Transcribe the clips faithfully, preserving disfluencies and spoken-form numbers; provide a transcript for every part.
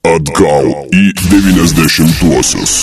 Atgal į devyniasdešimtuosius.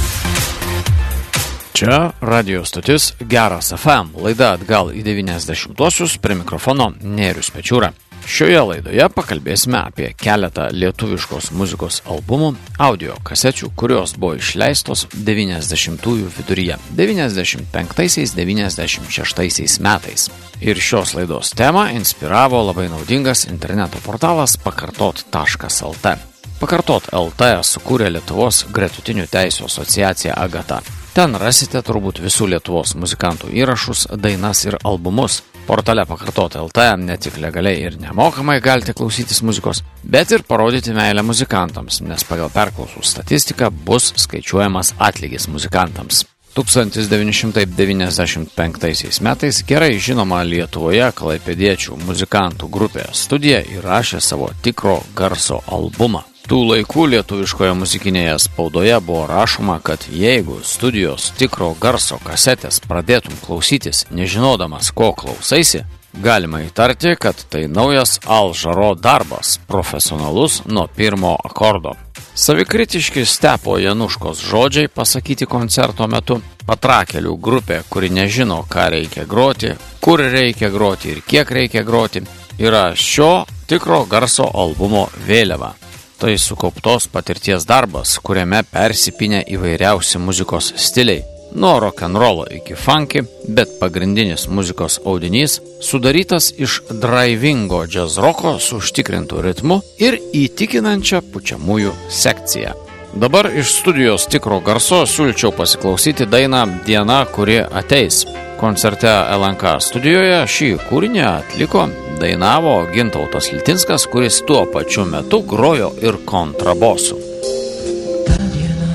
Čia radio stotis Geras F M, laida Atgal į devyniasdešimtuosius, prie mikrofono Nėrius Pečiūra. Šioje laidoje pakalbėsime apie keletą lietuviškos muzikos albumų, audio kasečių, kurios buvo išleistos devyniasdešimtųjų viduryje, devyniasdešimt penktaisiais devyniasdešimt šeštaisiais metais. Ir šios laidos temą inspiravo labai naudingas interneto portalas pakartot taškas el te. Pakartot taškas el te sukūrė Lietuvos gretutinių teisių asociacija Agata. Ten rasite turbūt visų Lietuvos muzikantų įrašus, dainas ir albumus. Portale Pakartot taškas el te ne tik legaliai ir nemokamai galite klausytis muzikos, bet ir parodyti meilę muzikantams, nes pagal perklausų statistiką bus skaičiuojamas atlygis muzikantams. tūkstantis devyni šimtai devyniasdešimt penktaisiais metais gerai žinoma Lietuvoje klaipėdiečių muzikantų grupė Studija įrašė savo tikro garso albumą. Tų laikų lietuviškoje muzikinėje spaudoje buvo rašoma, kad jeigu Studijos tikro garso kasetės pradėtum klausytis nežinodamas, ko klausaisi, galima įtarti, kad tai naujas Al Jarreau darbas, profesionalus nuo pirmo akordo. Savikritiški Stepo Januškos žodžiai pasakyti koncerto metu, patrakelių grupė, kuri nežino, ką reikia groti, kur reikia groti ir kiek reikia groti, yra šio tikro garso albumo vėliava. Tai sukauptos patirties darbas, kuriame persipinę įvairiausi muzikos stiliai, nuo rock'n'rollo iki funky, bet pagrindinis muzikos audinys sudarytas iš drivingo džiazroko su užtikrintu ritmu ir įtikinančia pučiamųjų sekcija. Dabar iš Studijos tikro garso siūlyčiau pasiklausyti dainą Diena, kuri ateis. Koncerte el en ka studijoje šį kūrinį atliko, dainavo Gintautas Litinskas, kuris tuo pačiu metu grojo ir kontrabosu. Ta diena,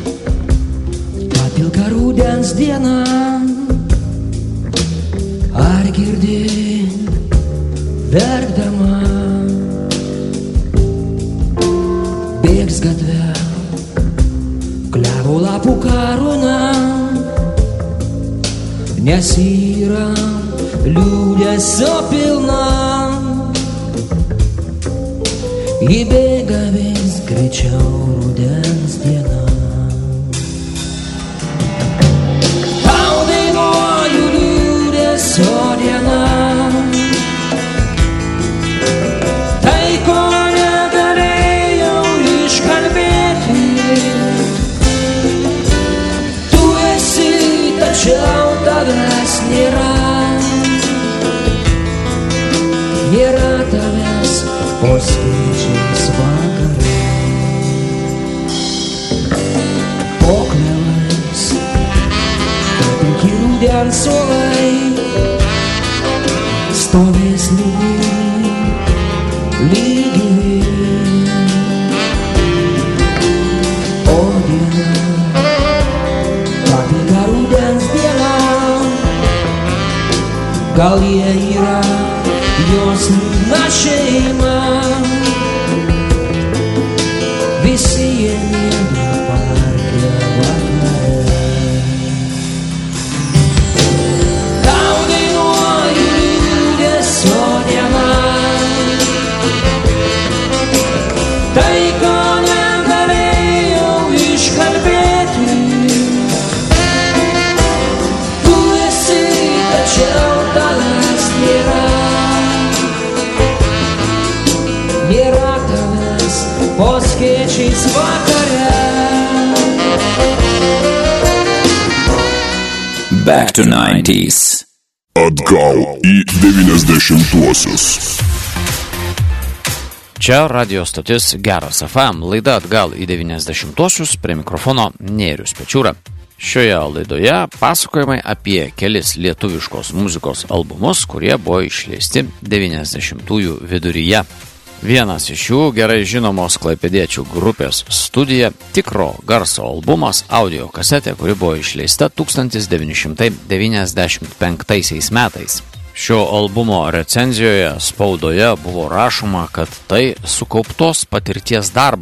ta pilka rudens diena, ar girdi verkdama, bėgs gatve, klevo lapų karūna, nes yra liūdesio pilna, įbėga vis greičiau rudens diena. Tau dainuoju liūdesio diena, tai ko negalėjau iškalbėti, tu esi, tačiau tavęs nėra. Nėra tavęs po skaičiais vakare. Po klevais pilki rudens suolai stovės lygiai, lygiai. O diena, ta pilka rudens diena, gal jie yra jos liūdna šeima, visi jie miega parke vakare. Tau dainuoju liūdesio diena, tai ko negalėjau iškalbėti, tu esi, tačiau tavęs nėra. Nėra tavęs po skėčiais vakare. Back to nineties. Atgal į devyniasdešimtuosius. Čia radio stotis Geras F M, laida Atgal į devyniasdešimtuosius, prie mikrofono Nėrius Pečiūra. Šioje laidoje pasakojimai apie kelis lietuviškos muzikos albumus, kurie buvo išleisti devyniasdešimtųjų viduryje. Vienas iš jų gerai žinomos klaipėdiečių grupės Studija tikro garso albumas, audio kasetė, kuri buvo išleista tūkstantis devyni šimtai devyniasdešimt penktaisiais metais. Šio albumo recenzijoje spaudoje buvo rašoma, kad tai sukauptos patirties darbas,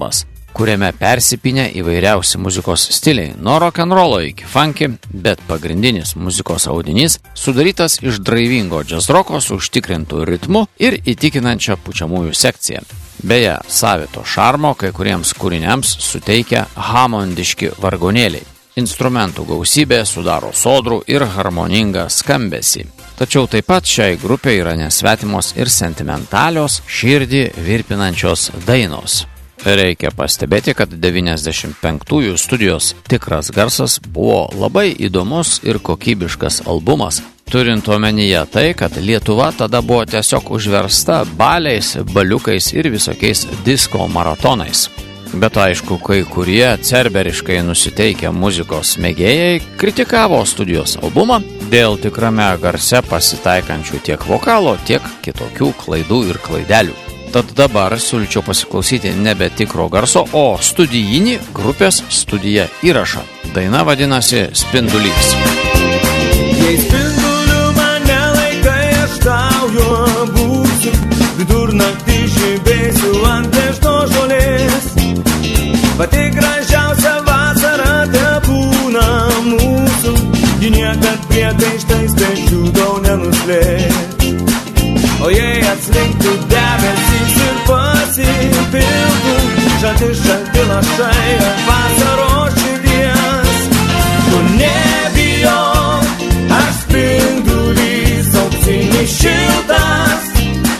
kuriame persipinę įvairiausi muzikos stiliai, nuo rock'n'rollo iki funky, bet pagrindinis muzikos audinys sudarytas iš draivingo džiazroko su užtikrintų ritmu ir įtikinančia pučiamųjų sekcija. Beje, savito šarmo kai kuriems kūriniams suteikia hamondiški vargonėliai. Instrumentų gausybė sudaro sodrų ir harmoningą skambesį. Tačiau taip pat šiai grupei yra nesvetimos ir sentimentalios, širdį virpinančios dainos. Reikia pastebėti, kad devyniasdešimt penktųjų studijos Tikras garsas buvo labai įdomus ir kokybiškas albumas, turint omenyje tai, kad Lietuva tada buvo tiesiog užversta baliais, baliukais ir visokiais disko maratonais. Bet aišku, kai kurie cerberiškai nusiteikę muzikos mėgėjai kritikavo studijos albumą dėl Tikrame garse pasitaikančių tiek vokalo, tiek kitokių klaidų ir klaidelių. Tad dabar siūlyčiau pasiklausyti nebe tikro garso, o studijinį grupės Studija įrašą. Daina vadinasi Spindulys. Jei spinduliu mane laikai, aš tau juo būsiu, vidurnaktį žibėsiu ant nežno žolės. Pati gražiausia vasara te būna mūsų, ji niekad priekaištais pečių tau nenuslės. O jei atslinktų debesys ir pasipiltų žalti šalti lašai ant vasaros širdies, tu nebijok, aš spindulys auksinis šiltas.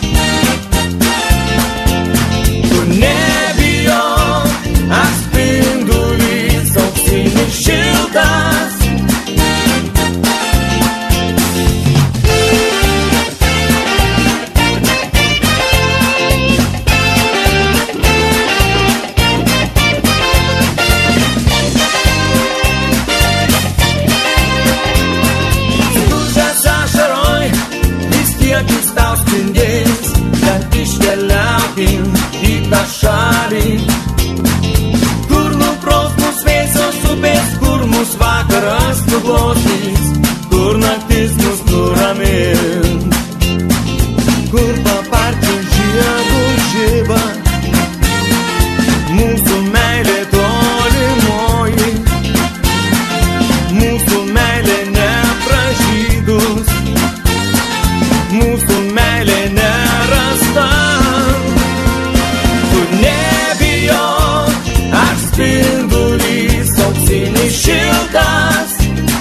Tu nebijok, aš spindulys auksinis šiltas. Į tą šalį, kur nupraus mus vėsios upės, kur mus vakaras nuglostys, kur naktis mus nuramins, kur paparčių žiedų žiba mūsų meilė tolimoji, mūsų meilė nepražydus, mūsų meilė nerasta. Spindulys auksinis šiltas.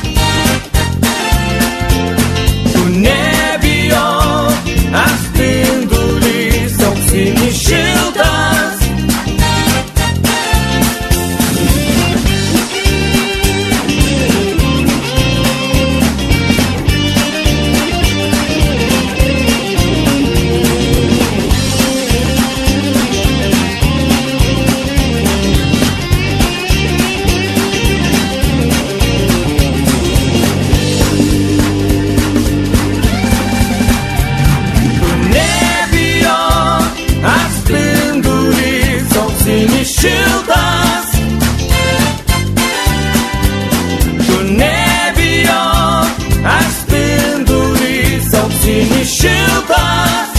Tu nebijok, aš spindulys auksinis šiltas. Šiltas. Tu nebijok, aš spindulys auksinis šiltas.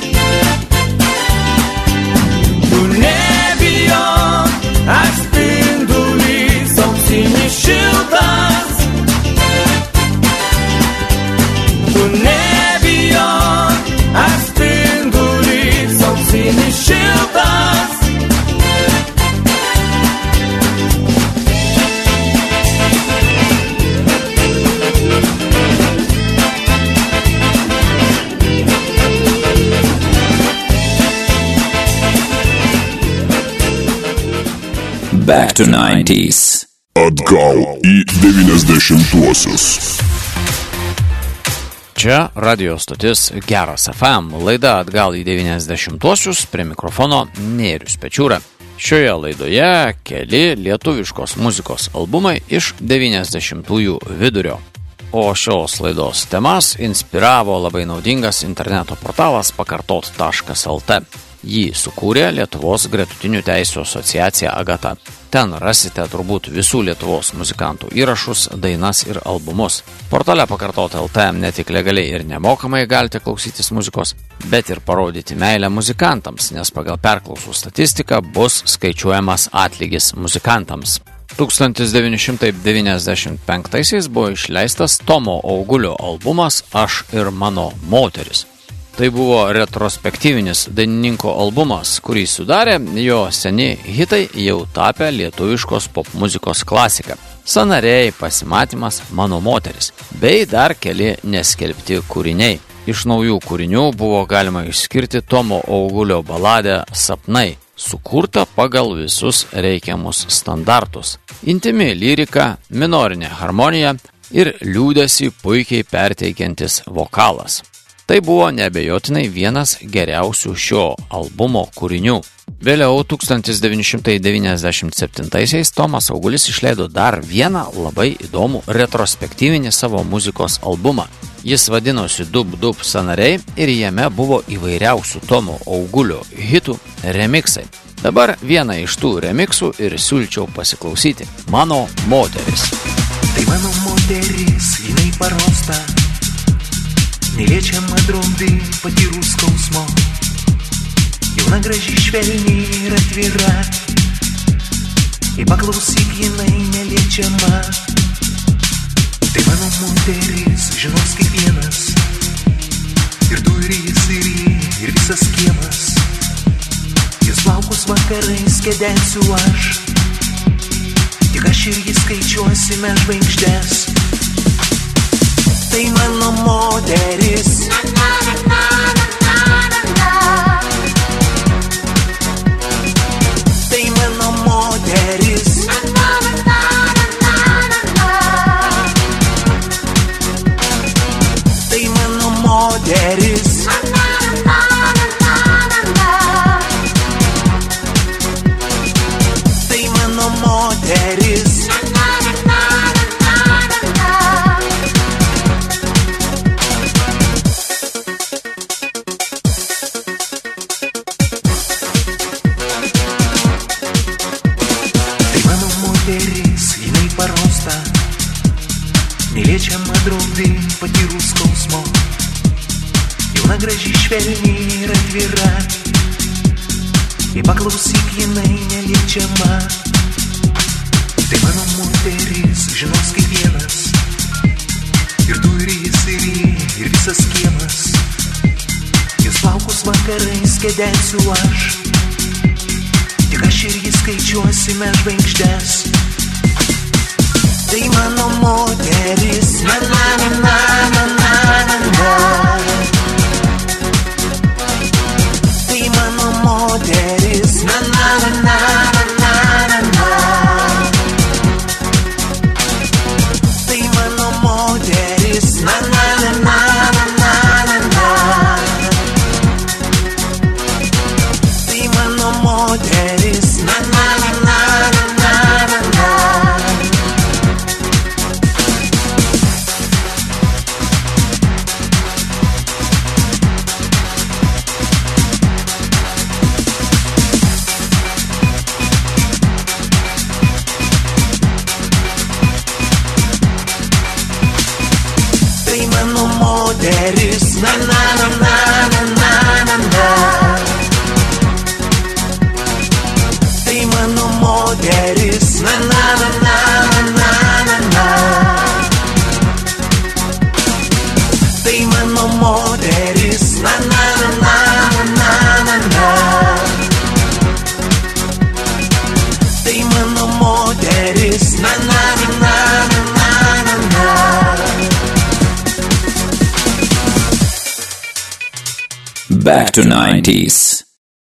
Tu nebijok, aš spindulys auksinis šiltas. Tu nebijok, aš spindulys auksinis šiltas. Back to nineties. Atgal į devyniasdešimtuosius. Čia radio stotis Geras F M, laida Atgal į devyniasdešimtuosius, prie mikrofono Nėrius Pečiūra. Šioje laidoje keli lietuviškos muzikos albumai iš devyniasdešimtųjų vidurio. O šios laidos temas inspiravo labai naudingas interneto portalas pakartot taškas el t. Jį sukūrė Lietuvos gretutinių teisių asociacija Agata. Ten rasite turbūt visų Lietuvos muzikantų įrašus, dainas ir albumus. Portale Pakartot L T ne tik legaliai ir nemokamai galite klausytis muzikos, bet ir parodyti meilę muzikantams, nes pagal perklausų statistiką bus skaičiuojamas atlygis muzikantams. tūkstantis devyni šimtai devyniasdešimt penktaisiais buvo išleistas Tomo Augulio albumas Aš ir mano moteris. Tai buvo retrospektyvinis dainininko albumas, kurį sudarė jo seni hitai jau tapę lietuviškos popmuzikos klasika. Sanariai, pasimatymas, Mano moteris, bei dar keli neskelbti kūriniai. Iš naujų kūrinių buvo galima išskirti Tomo Augulio baladę Sapnai, sukurta pagal visus reikiamus standartus. Intimi lyrika, minorinė harmonija ir liūdesį puikiai perteikiantis vokalas. Tai buvo neabejotinai vienas geriausių šio albumo kūrinių. Vėliau tūkstantis devyni šimtai devyniasdešimt septintaisiais Tomas Augulis išleido dar vieną labai įdomų retrospektyvinį savo muzikos albumą. Jis vadinosi Dub Dub Sanariai ir jame buvo įvairiausių Tomo Augulio hitų remiksai. Dabar vieną iš tų remiksų ir siūlyčiau pasiklausyti. Mano moteris. Tai mano moteris, jinai parosta, neliečiama drumbi, patyrų skausmo, jauna graži švelni ir atvira, kai paklausyk jinai neliečiama. Tai mano moteris, žinos kiekvienas, ir tu ir jis ir jį, ir visas kiemas, jos plaukus vakarais kedensiu aš, tik aš ir jis skaičiuosime žvaigždes. Tai mano moteris, tai mano moteris, tai mano moteris, tai mano moteris. Neliečiama draugai, patyrų skausmo, jauna graži švelni ir atvira, kai paklausyk jinai neliečiama. Tai mano moteris, žinos kiekvienas, ir tu ir jis ir jį, ir visas kiemas, jos plaukus vakarais kedensiu aš, tik aš ir jis skaičiuosime žvaigždes. Tai mano moteris, na na na na na na na. Tai mano moteris, na na na na na na na. Tai mano moteris, na na na na na na na. Tai mano moteris, na na na na na na na. Moteris, na na na na na na na na. Tai mano moteris, na na na na na na na. Tai mano moteris, na na na na na na na. Tai mano moteris, na na na na na na na. Back to nineties.